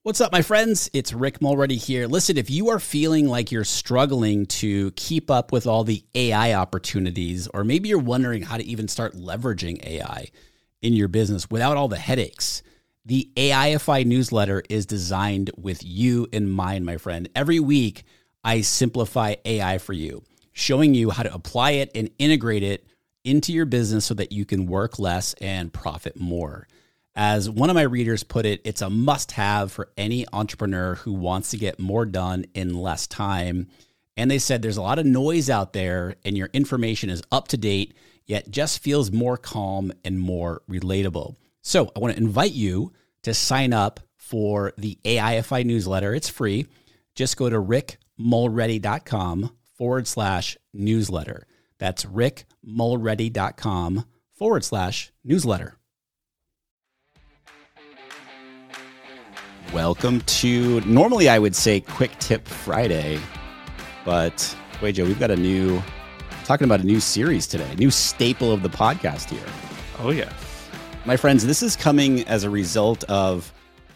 What's up, my friends? It's Rick Mulready here. Listen, if you are feeling like you're struggling to keep up with all the AI opportunities, or maybe you're wondering how to even start leveraging AI in your business without all the headaches, the AIFI newsletter is designed with you in mind, my friend. Every week, I simplify AI for you, showing you how to apply it and integrate it into your business so that you can work less and profit more. As one of my readers put it, it's a must-have for any entrepreneur who wants to get more done in less time. And they said there's a lot of noise out there and your information is up to date, yet just feels more calm and more relatable. So I want to invite you to sign up for the AIFI newsletter. It's free. Just go to rickmulready.com/newsletter. That's rickmulready.com/newsletter. Welcome to, normally I would say Quick Tip Friday, but wait, Joe, we've got talking about a new series today, a new staple of the podcast here. Oh, yes. My friends, this is coming as a result of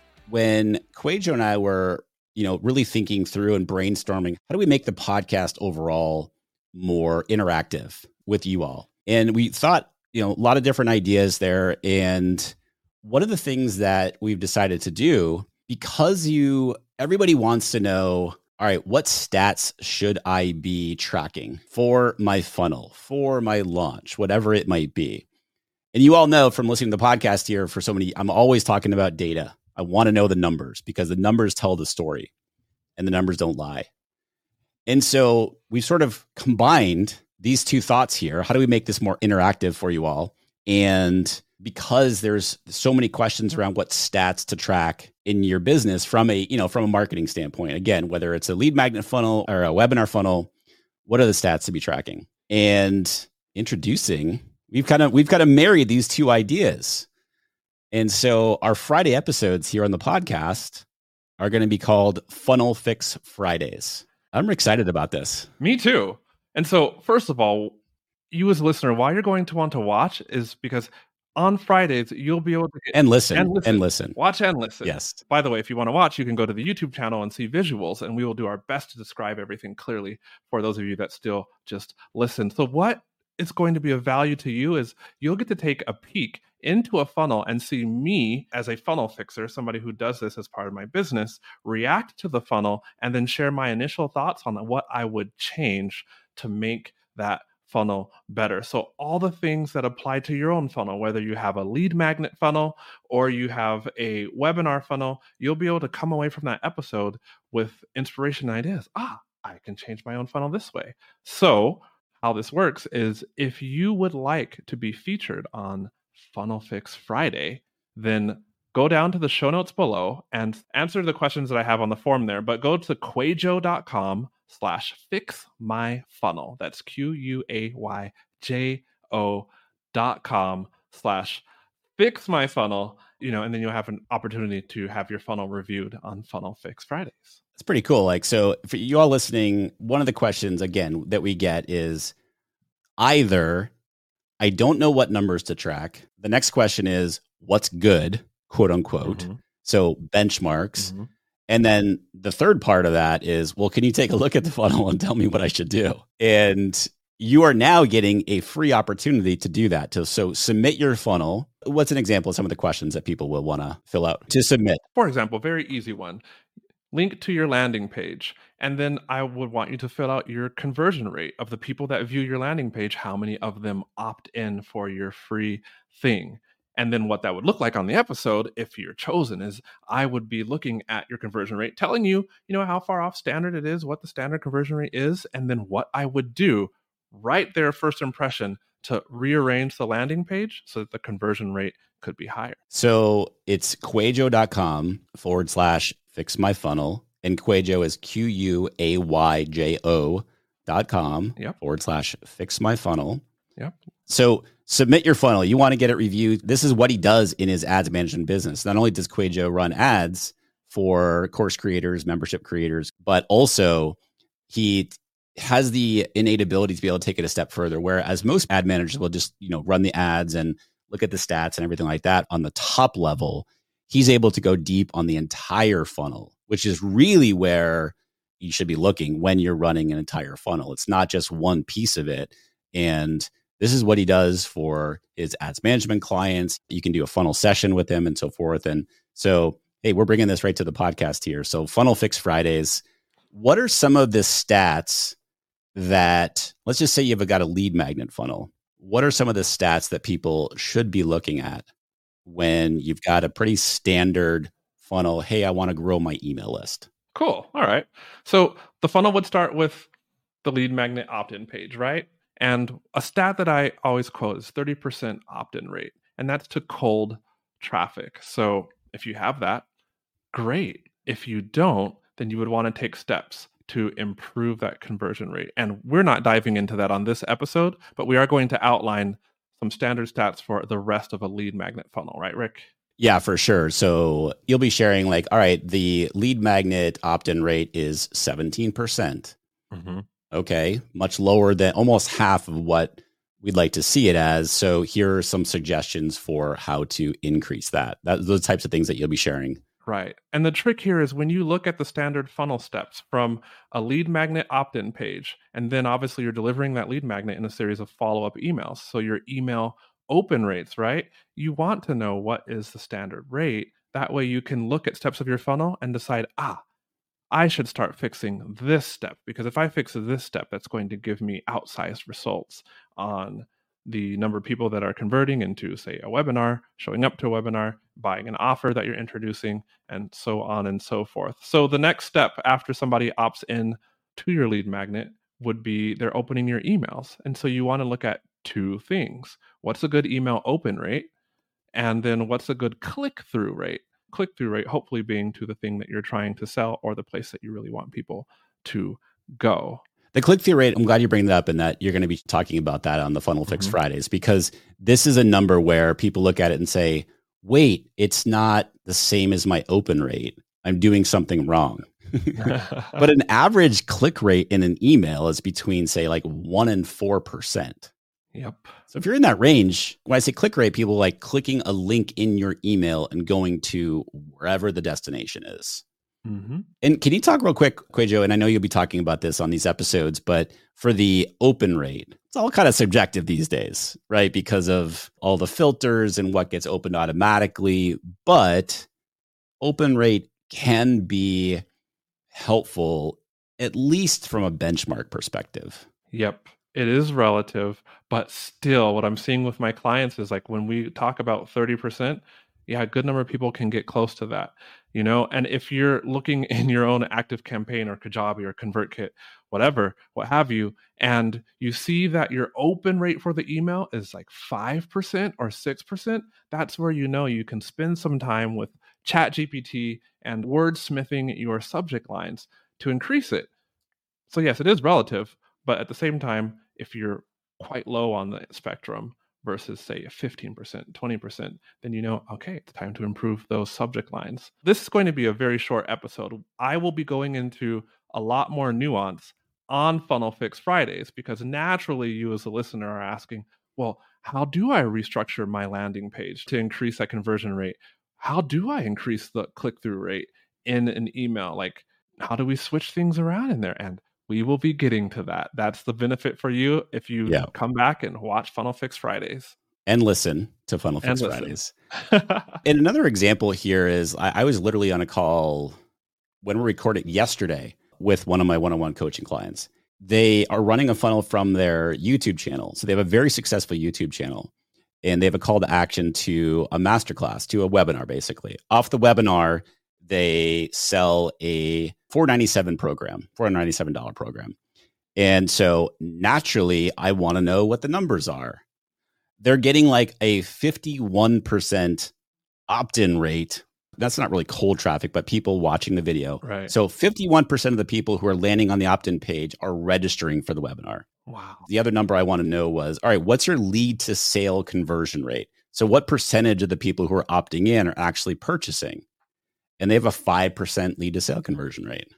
when Quajo and I were, really thinking through and brainstorming, how do we make the podcast overall more interactive with you all? And we thought, a lot of different ideas there. And one of the things that we've decided to do, because everybody wants to know, all right, what stats should I be tracking for my funnel, for my launch, whatever it might be. And you all know from listening to the podcast here for so many, I'm always talking about data. I want to know the numbers because the numbers tell the story and the numbers don't lie. And so we sort of combined these two thoughts here. How do we make this more interactive for you all? And because there's so many questions around what stats to track in your business from a marketing standpoint, again, whether it's a lead magnet funnel or a webinar funnel, what are the stats to be tracking? And introducing, we've kind of married these two ideas. And so our Friday episodes here on the podcast are going to be called Funnel Fix Fridays. I'm excited about this. Me too. And so first of all, you as a listener, why you're going to want to watch is because on Fridays, you'll be able to get and listen. Watch and listen. Yes. By the way, if you want to watch, you can go to the YouTube channel and see visuals, and we will do our best to describe everything clearly for those of you that still just listen. So what is going to be of value to you is you'll get to take a peek into a funnel and see me as a funnel fixer, somebody who does this as part of my business, react to the funnel and then share my initial thoughts on what I would change to make that funnel better. So all the things that apply to your own funnel, whether you have a lead magnet funnel or you have a webinar funnel, you'll be able to come away from that episode with inspiration and ideas. I can change my own funnel this way. So how this works is if you would like to be featured on Funnel Fix Friday, then go down to the show notes below and answer the questions that I have on the form there, but go to quayjo.com/fixmyfunnel. That's QUAYJO.com/fixmyfunnel, and then you'll have an opportunity to have your funnel reviewed on Funnel Fix Fridays. It's pretty cool. So for you all listening, one of the questions, again, that we get is either I don't know what numbers to track. The next question is what's good, quote unquote. Mm-hmm. So benchmarks. Mm-hmm. And then the third part of that is, well, can you take a look at the funnel and tell me what I should do? And you are now getting a free opportunity to do that. So submit your funnel. What's an example of some of the questions that people will want to fill out to submit? For example, very easy one. Link to your landing page. And then I would want you to fill out your conversion rate of the people that view your landing page. How many of them opt in for your free thing? And then what that would look like on the episode, if you're chosen, is I would be looking at your conversion rate, telling you, how far off standard it is, what the standard conversion rate is, and then what I would do right there, first impression, to rearrange the landing page so that the conversion rate could be higher. So it's quayjo.com/fixmyfunnel, and Quayjo is QUAYJO.com /fixmyfunnel. Yep. So submit your funnel. You want to get it reviewed. This is what he does in his ads management business. Not only does Quayjo run ads for course creators, membership creators, but also he has the innate ability to be able to take it a step further. Whereas most ad managers will just, run the ads and look at the stats and everything like that on the top level. he's able to go deep on the entire funnel, which is really where you should be looking when you're running an entire funnel. It's not just one piece of it. And this is what he does for his ads management clients. You can do a funnel session with him and so forth. And so, hey, we're bringing this right to the podcast here. So Funnel Fix Fridays, what are some of the stats that, let's just say you've got a lead magnet funnel. What are some of the stats that people should be looking at when you've got a pretty standard funnel? Hey, I want to grow my email list. Cool. All right. So the funnel would start with the lead magnet opt-in page, right? And a stat that I always quote is 30% opt-in rate. And that's to cold traffic. So if you have that, great. If you don't, then you would want to take steps to improve that conversion rate. And we're not diving into that on this episode, but we are going to outline some standard stats for the rest of a lead magnet funnel, right, Rick? Yeah, for sure. So you'll be sharing like, all right, the lead magnet opt-in rate is 17%. Mm-hmm. Okay, much lower than almost half of what we'd like to see it as. So here are some suggestions for how to increase that. Those types of things that you'll be sharing. Right. And the trick here is when you look at the standard funnel steps from a lead magnet opt-in page, and then obviously you're delivering that lead magnet in a series of follow-up emails. So your email open rates, right? You want to know what is the standard rate. That way you can look at steps of your funnel and decide, I should start fixing this step, because if I fix this step, that's going to give me outsized results on the number of people that are converting into, say, a webinar, showing up to a webinar, buying an offer that you're introducing, and so on and so forth. So the next step after somebody opts in to your lead magnet would be they're opening your emails. And so you want to look at two things. What's a good email open rate? And then what's a good click-through rate? Click-through rate hopefully being to the thing that you're trying to sell or the place that you really want people to go. The click-through rate, I'm glad you bring that up, and that you're going to be talking about that on the Funnel Fix Fridays, because this is a number where people look at it and say, wait, it's not the same as my open rate. I'm doing something wrong. But an average click rate in an email is between, say, like 1% and 4%. Yep. So if you're in that range, when I say click rate, people like clicking a link in your email and going to wherever the destination is. Mm-hmm. And can you talk real quick, Kwejo, and I know you'll be talking about this on these episodes, but for the open rate, it's all kind of subjective these days, right? Because of all the filters and what gets opened automatically. But open rate can be helpful, at least from a benchmark perspective. Yep. It is relative, but still what I'm seeing with my clients is like when we talk about 30%, yeah, a good number of people can get close to that, you know? And if you're looking in your own Active Campaign or Kajabi or ConvertKit, whatever, what have you, and you see that your open rate for the email is like 5% or 6%, that's where you know you can spend some time with ChatGPT and wordsmithing your subject lines to increase it. So yes, it is relative, but at the same time, if you're quite low on the spectrum versus say 15%, 20%, then you know, okay, it's time to improve those subject lines. This is going to be a very short episode. I will be going into a lot more nuance on Funnel Fix Fridays because naturally you as a listener are asking, well, how do I restructure my landing page to increase that conversion rate? How do I increase the click-through rate in an email? Like, how do we switch things around in there? And we will be getting to that. That's the benefit for you if you come back and watch Funnel Fix Fridays. And listen to Funnel Fix Fridays. And another example here is I was literally on a call when we recorded yesterday with one of my one-on-one coaching clients. They are running a funnel from their YouTube channel. So they have a very successful YouTube channel. And they have a call to action to a masterclass, to a webinar, basically. Off the webinar, they sell a $497 program. And so naturally, I want to know what the numbers are. They're getting like a 51% opt-in rate. That's not really cold traffic, but people watching the video. Right. So 51% of the people who are landing on the opt-in page are registering for the webinar. Wow. The other number I want to know was, all right, what's your lead to sale conversion rate? So what percentage of the people who are opting in are actually purchasing? And they have a 5% lead to sale conversion rate.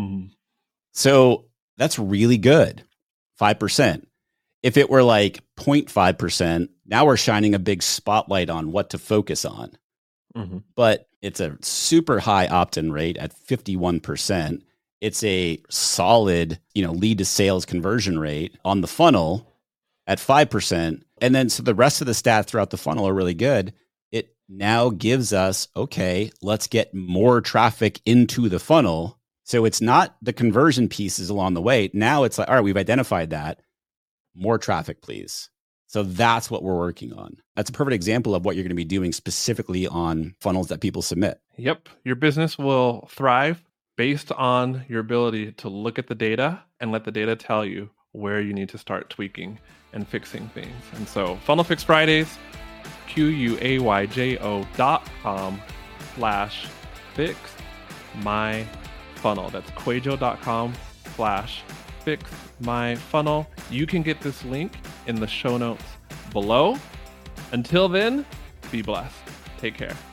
So that's really good. 5%. If it were like 0.5%, now we're shining a big spotlight on what to focus on. but it's a super high opt-in rate at 51%. It's a solid, lead to sales conversion rate on the funnel at 5%. And then so the rest of the stats throughout the funnel are really good. It now gives us, okay, let's get more traffic into the funnel. So it's not the conversion pieces along the way. Now it's like, all right, we've identified that. More traffic, please. So that's what we're working on. That's a perfect example of what you're going to be doing specifically on funnels that people submit. Yep. Your business will thrive based on your ability to look at the data and let the data tell you where you need to start tweaking and fixing things. And so Funnel Fix Fridays, QUAYJO.com/fix my funnel. That's quayjo.com/fix my funnel. You can get this link in the show notes below. Until then, be blessed. Take care.